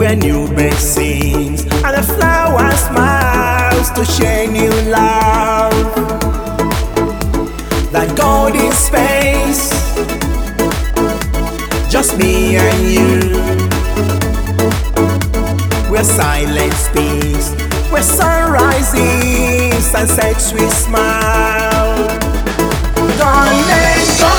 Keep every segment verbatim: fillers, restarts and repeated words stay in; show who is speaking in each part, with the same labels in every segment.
Speaker 1: the new bird sings and the flower smiles to share new love. That God in space, just me and you. Where silence speaks, where sun rises, sunsets we smile. Don't let go.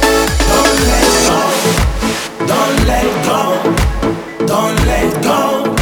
Speaker 1: Don't let go.